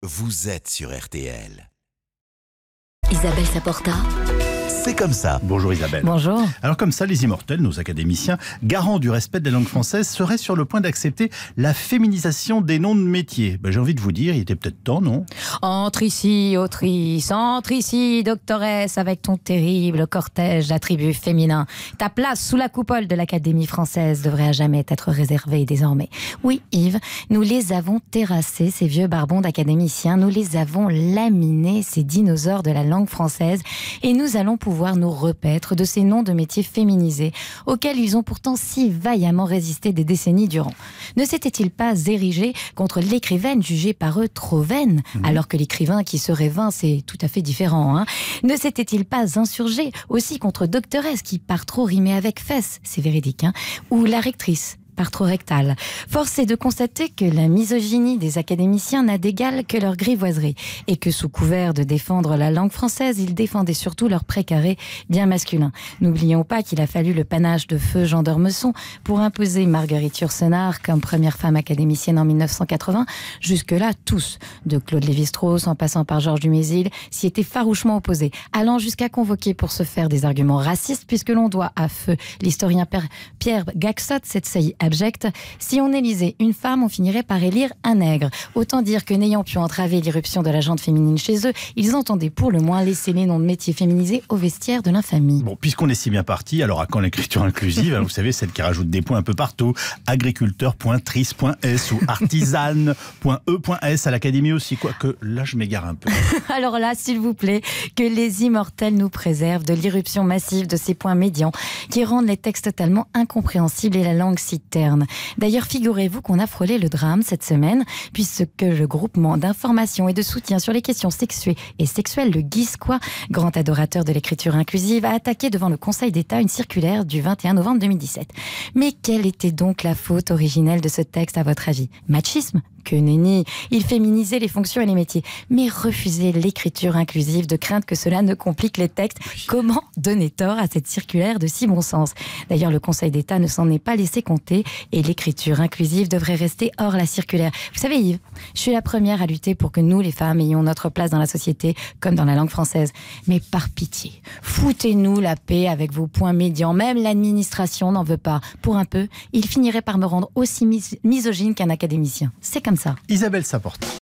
vous êtes sur RTL. Isabelle Saporta. C'est comme ça. Bonjour Isabelle. Bonjour. Alors comme ça, les immortels, nos académiciens, garants du respect de la langue française, seraient sur le point d'accepter la féminisation des noms de métiers. J'ai envie de vous dire, il était peut-être temps, non ? Entre ici, autrice, entre ici, doctoresse, avec ton terrible cortège d'attributs féminins. Ta place sous la coupole de l'Académie française devrait à jamais être réservée désormais. Oui, Yves, nous les avons terrassés, ces vieux barbons d'académiciens, nous les avons laminés, ces dinosaures de la langue française, et nous allons pouvoir nous repaître de ces noms de métiers féminisés auxquels ils ont pourtant si vaillamment résisté des décennies durant. Ne s'était-il pas érigé contre l'écrivaine jugée par eux trop vaine, alors que l'écrivain qui serait vain, c'est tout à fait différent, hein ? Ne s'était-il pas insurgé aussi contre doctoresse qui par trop rimer avec fesse, c'est véridique, hein ? Ou la rectrice par trop rectal. Force est de constater que la misogynie des académiciens n'a d'égal que leur grivoiserie et que sous couvert de défendre la langue française, ils défendaient surtout leur précaré bien masculin. N'oublions pas qu'il a fallu le panache de feu Jean d'Ormesson pour imposer Marguerite Yourcenar comme première femme académicienne en 1980. Jusque-là, tous, de Claude Lévi-Strauss en passant par Georges Dumézil, s'y étaient farouchement opposés, allant jusqu'à convoquer pour se faire des arguments racistes, puisque l'on doit à feu l'historien Pierre Gaxot cette saillie abjecte. Si on élisait une femme, on finirait par élire un nègre. Autant dire que n'ayant pu entraver l'irruption de la gente féminine chez eux, ils entendaient pour le moins laisser les noms de métiers féminisés au vestiaire de l'infamie. Bon, puisqu'on est si bien parti, alors à quand l'écriture inclusive ? Vous savez, celle qui rajoute des points un peu partout. Agriculteur.tris.s ou artisan.e.s à l'académie aussi. Quoique là, je m'égare un peu. Alors là, s'il vous plaît, que les immortels nous préservent de l'irruption massive de ces points médians qui rendent les textes totalement incompréhensibles et la langue si terne. D'ailleurs, figurez-vous qu'on a frôlé le drame cette semaine, puisque le groupement d'information et de soutien sur les questions sexuées et sexuelles, le GISQUA, grand adorateur de l'écriture inclusive, a attaqué devant le Conseil d'État une circulaire du 21 novembre 2017. Mais quelle était donc la faute originelle de ce texte, à votre avis ? Machisme ? Que nenni, il féminisait les fonctions et les métiers, mais refusait l'écriture inclusive de crainte que cela ne complique les textes. Comment donner tort à cette circulaire de si bon sens ? D'ailleurs, le Conseil d'État ne s'en est pas laissé compter et l'écriture inclusive devrait rester hors la circulaire. Vous savez Yves, je suis la première à lutter pour que nous, les femmes, ayons notre place dans la société comme dans la langue française. Mais par pitié, foutez-nous la paix avec vos points médians. Même l'administration n'en veut pas. Pour un peu, il finirait par me rendre aussi misogyne qu'un académicien. C'est comme ça. Isabelle Saporta.